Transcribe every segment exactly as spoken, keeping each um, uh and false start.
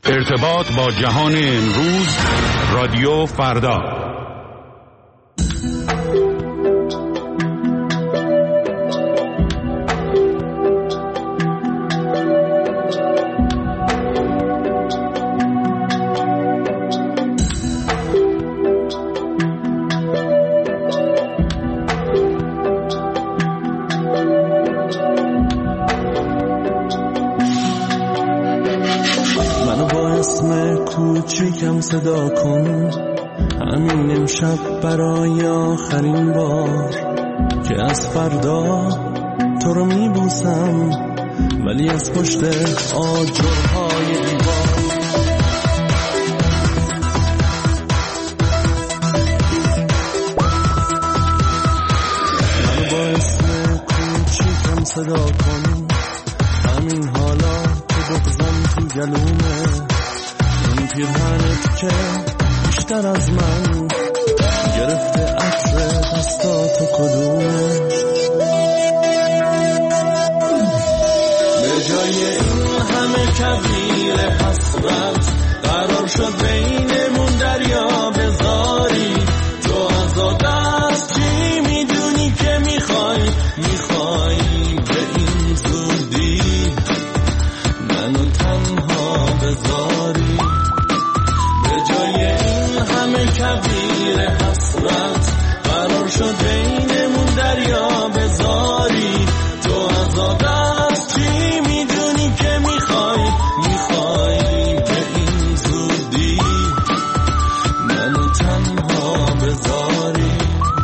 ارتباط با جهان امروز، رادیو فردا. کوچیکم صدا کن، همین امشب برای آخرین بار که از فردا تو رو میبوسم، ولی از پشت آجرهای دیوار. منو با اسم کوچیکم صدا کن، همین حالا که بغضم تو گلومه، پیرهنت که بیشتر از من گرفته عطر دستاتو کدومه. به جای این همه کویر حسرت قرار شد بینمون دریا بذاری، تو از دست چی میدونی که میخوای، میخوای به این زودی منو تنها بذاری. کویر حسرت قرار شد بینمون دریا بذاری، تو از دست چی میدونی که میخوای، میخوای به این زودی منو تنها بذاری.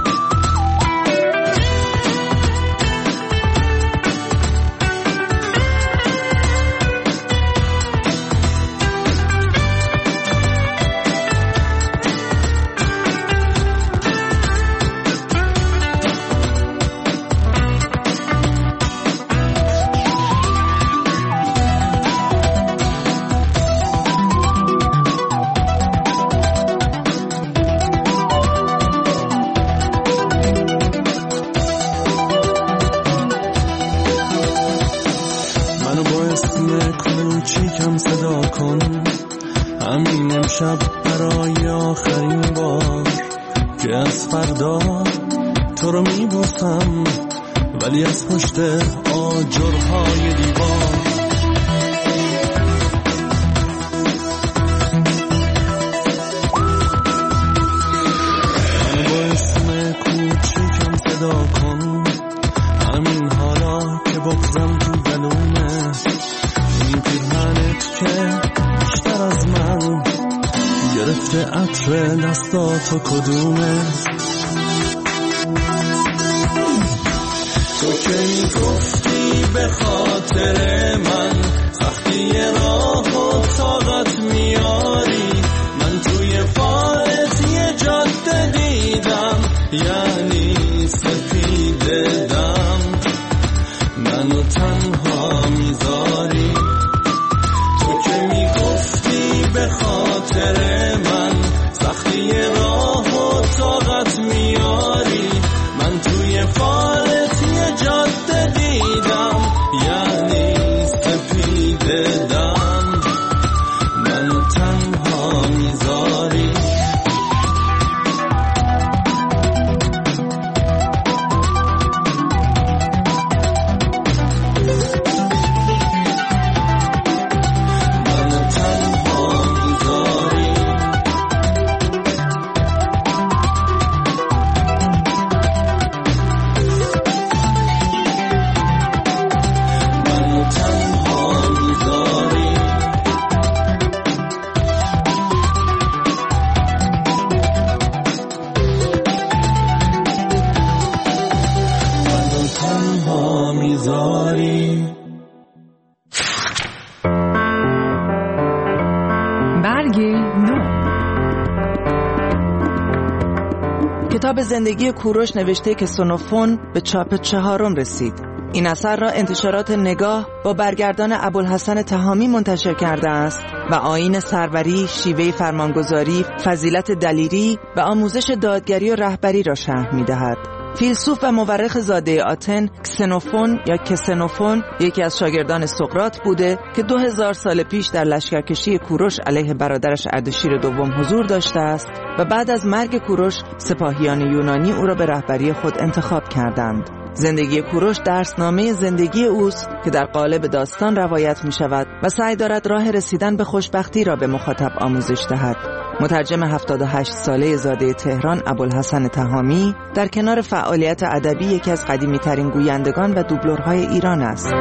کوچیکم صدا کن، همین امشب برای آخرین بار که از فردا تو رو میبوسم، ولی از پشت آجرهای دیوار. من با اسم کوچیکم صدا کن، همین حالا که بغضم تو گلومه، این پیرهنت که بیشتر از من گرفته عطر دستاتو کدومه. تو که میگفتی به خاطر من سختی راه و طاقت میاری، من توی فالت یه جاده دیدم، یعنی سفید دم منو تنها میذاری. تو که میگفتی به خاطر من سختی راه و طاقت میاری، من توی فالت یه جاده دیدم، یعنی سفید دم منو تنها میذاری. کتاب زندگی کوروش نوشته که کسونوفون به چاپ چهارم رسید. این اثر را انتشارات نگاه با برگردان ابوالحسن تهامی منتشر کرده است و آیین سروری، شیوه فرمانگذاری، فضیلت دلیری و آموزش دادگری و رهبری را شرح می‌دهد. فیلسوف و مورخ زاده آتن کسنوفون یا کسنوفون یکی از شاگردان سقراط بوده که دو هزار سال پیش در لشکرکشی کوروش علیه برادرش اردشیر دوم حضور داشته است و بعد از مرگ کوروش سپاهیان یونانی او را به رهبری خود انتخاب کردند. زندگی کوروش درسنامه زندگی اوست که در قالب داستان روایت می شود و سعی دارد راه رسیدن به خوشبختی را به مخاطب آموزش دهد. مترجم هفتاد و هشت ساله زاده تهران ابوالحسن تهامی در کنار فعالیت ادبی یکی از قدیمی ترین گویندگان و دوبلورهای ایران است.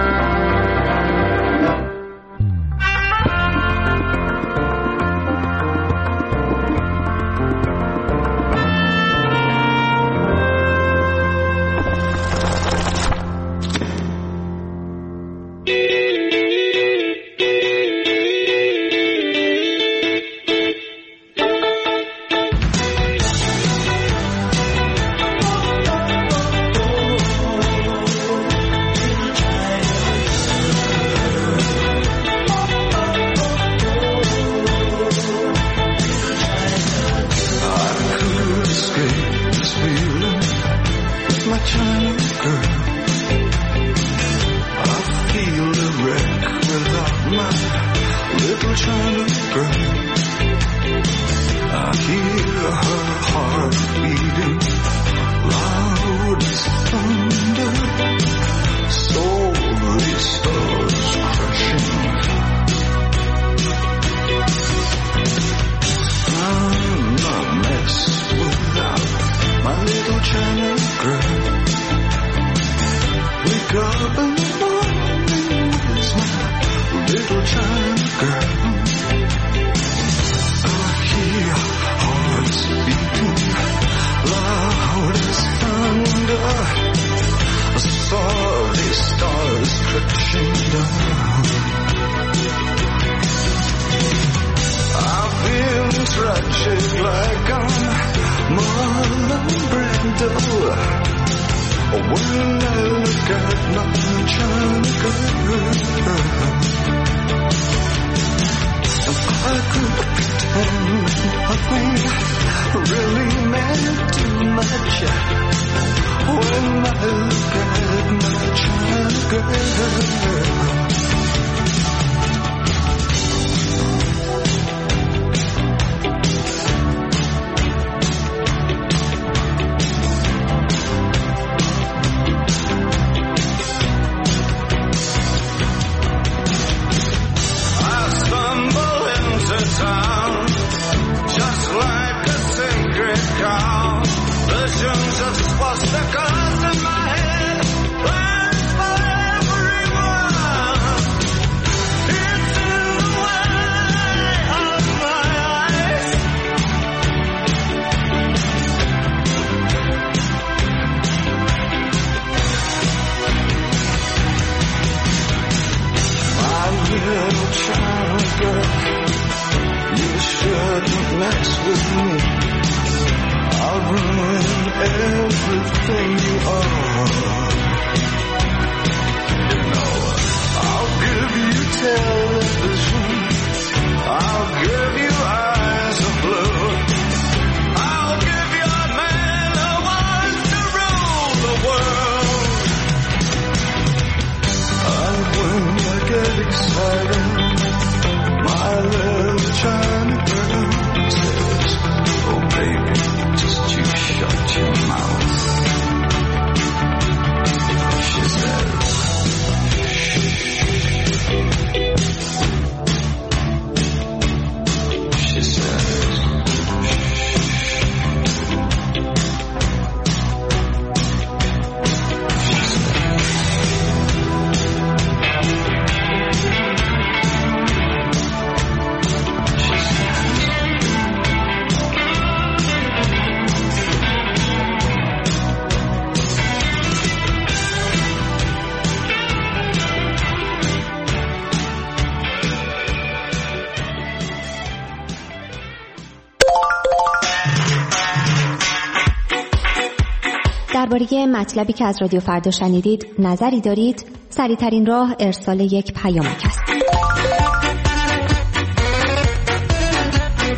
درباره مطلبی که از رادیو فردا شنیدید نظری دارید؟ سریع‌ترین راه ارسال یک پیامک است.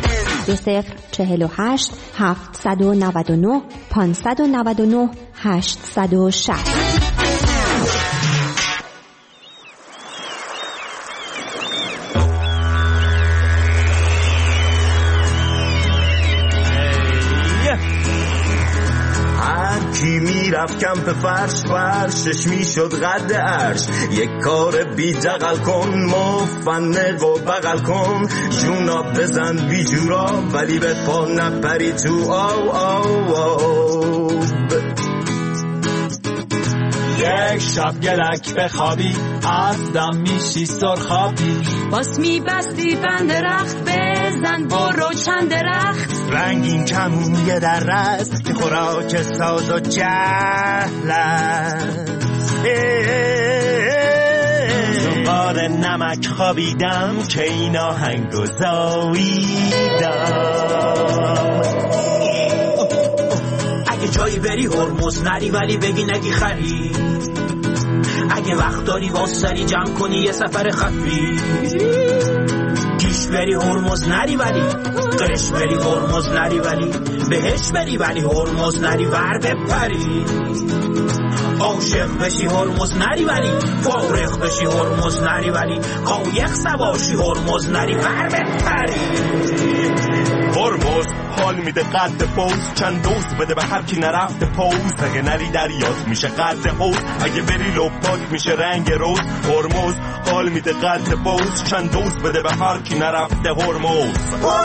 دو صفر چهل و هشت هفتصد و نود و نه پانصد و نود و نه هشتصد و شصت. کی میرفت کمپ فرش فرشش میشد قد عرش. یک کار بی دقل کن مفنق و بغل کن. جونا بزن بی جورا ولی به پا نپری تو آو آو آو. یک شب گلک بخوابی از دم میشی سرخابی. باس میبستی بند درخت بزن برو چند درخت. رنگین کمون یه در رست که خوراک ساز و جهل است. زنبار نمک خوابیدم که این آهنگ و زاییدم. اگه جایی بری هرمز نری ولی بگی نگی خری. اگه وقت داری واسری جمع کنی یه سفر خفی. گیش بری هرمز نری ولی قرش بری هرمز نری ولی بهش بری ولی هرمز نری ور بپری. عاشق بشی هرمز نری ولی فارغ بشی هرمز نری ولی قایق سواشی هرمز نری ور بپری. هرمز حال میده قد پوز چند دوز بده به هر کی نرفته پوز. اگه نری دریات میشه قد حوز اگه بری لپات میشه رنگ روز. هرمز حال میده قد پوز چند دوز بده به هر کی نرفته هرمز.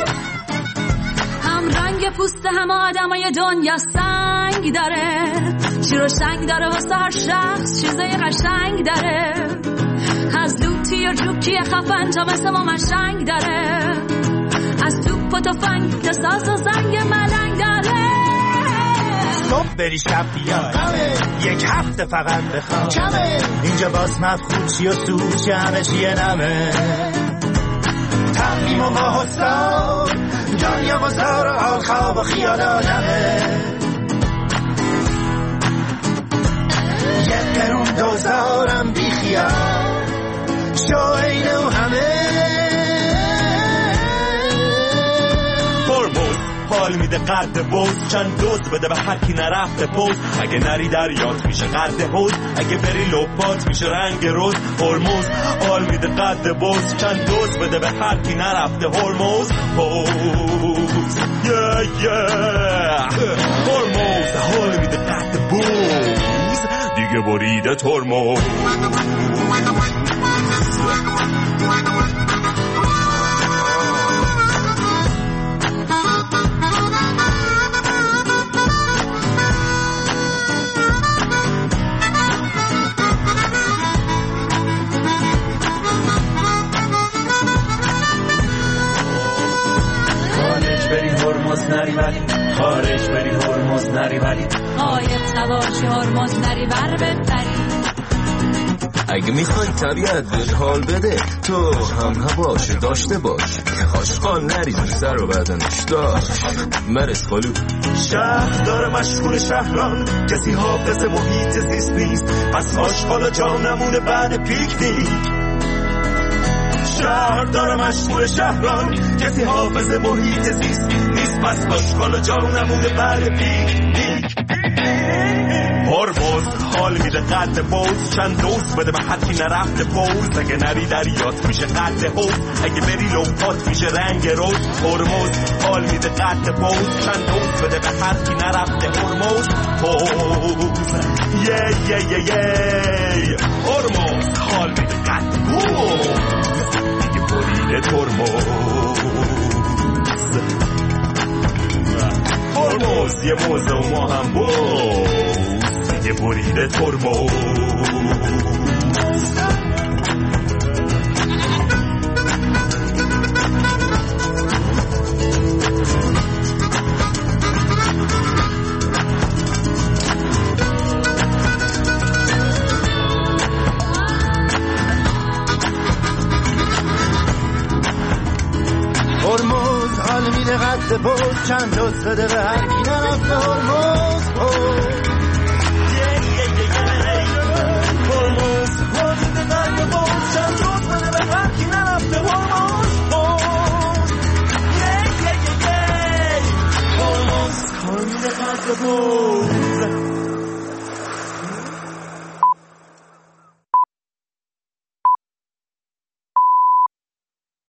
هم رنگ پوست همه آدمای دنیا سنگ داره. شیر و شنگ داره واسه هر شخص چیزای قشنگ داره. از لوتی و جوکی خفن تا مثل ما مشنگ داره. از توپ و تفنگ تا ساز و زنگ ملنگ داره. صبح بری شب بیاد یک هفته فقط بخواب اینجا باز مفخود چی و سوچه همه چیه نمه. تقلیم و ماه و سال دنیا و زار و حال خواب و خیال آدمه. یک قرون دوزارم بی خیال شو اینو همه. هرمز حال میده قد بوز چند دوز بده به هر کی نرفته پوز. اگه نری دریات میشه قد حوز اگه بری لپات میشه رنگ روز. هرمز حال میده قد بوز چند دوز بده به هر کی نرفته هرمز پوز. yeah, yeah. هرمز حال میده قد بوز دیگه بریده ترمز. نری ولی خارج بری هرمز نری ولی قایق سواشی هرمز نری ور بپری. اگه میخوای طبیعت بهت حال بده تو هم هواش داشته باش. آشغال نری سر و بدنش داشت مرس خالو. شهر داره مشغول شهران کسی حافظ محیط زیست نیست پس آشغال جا نمونه بعد پیکنیک. شهر داره مشغول شهران کسی حافظ محیط زیست نیست پس آشغال جا نمونه بعد پیکنیک. هرمز حال میده قد بوز چند دوز بده به هر کی نرفته پوز. اگه نری دریات میشه قد حوز اگه بری لپات میشه رنگ روز. هرمز حال میده قد بوز چند دوز بده به هر کی نرفته هرمز پوز. یه یه یه یه هرمز حال میده قد بوز دیگه بریده ترمز. هرمز یه موزه و ما هم بوز دیگه بریده ترمز. هرمز حال میده قد بوز چند دوست بده به هر کی نرفته هرمز. قد پوز